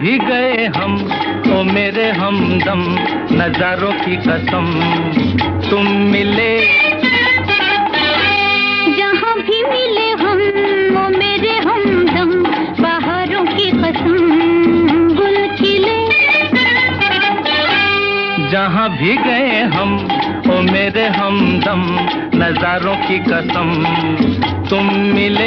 भी गए हम ओ मेरे हमदम, नजारों की कसम तुम मिले। जहाँ भी मिले हम ओ मेरे हमदम, बाहरों की कसम गुल खिले। जहाँ भी गए हम ओ मेरे हमदम, नजारों की कसम तुम मिले।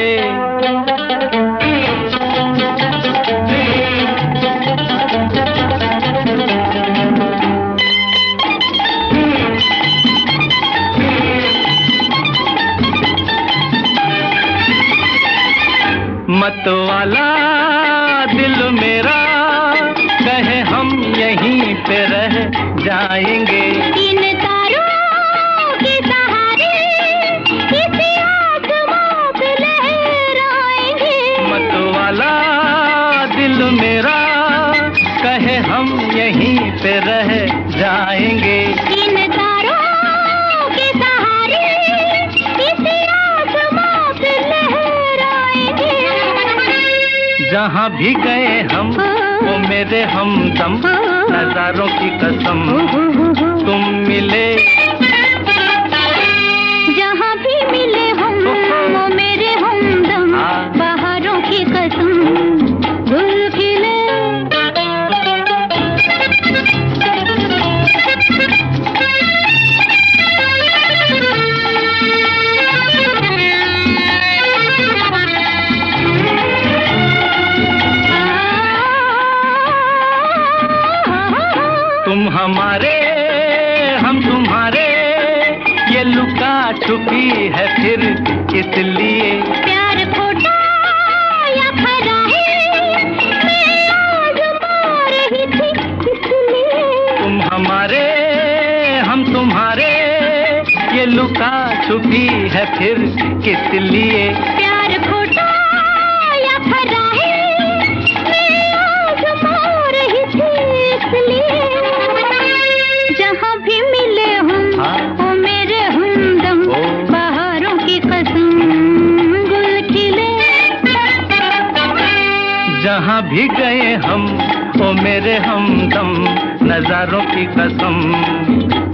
मत वाला दिल मेरा कहे हम यहीं पे रह जाएंगे। इन तारों के सहारे किसी आसमां पे लहराएंगे। मत वाला दिल मेरा कहे हम यहीं पे रह जाएंगे। इन तारों के सहारे किसी आसमां पे लहराएंगे। जहाँ भी गए हम वो मेरे हमदम, नजारों की कसम तुम मिले। जहाँ भी मिले हम वो मेरे हमदम, बाहरों की कसम गुल खिले। तुम हमारे हम तुम्हारे, ये लुका छुपी है फिर इसलिए। प्यार खोटा या खरा है, मैं आज़मा रही थी इसलिए। तुम हमारे हम तुम्हारे, ये लुका छुपी है फिर किस लिए। प्यार खोटा या खरा है, मैं आज़मा रही थी इसलिए। जहाँ भी मिले हम ओ मेरे हमदम, बाहरों की कसम गुल खिले। जहाँ भी गए हम ओ मेरे हमदम, नजारों की कसम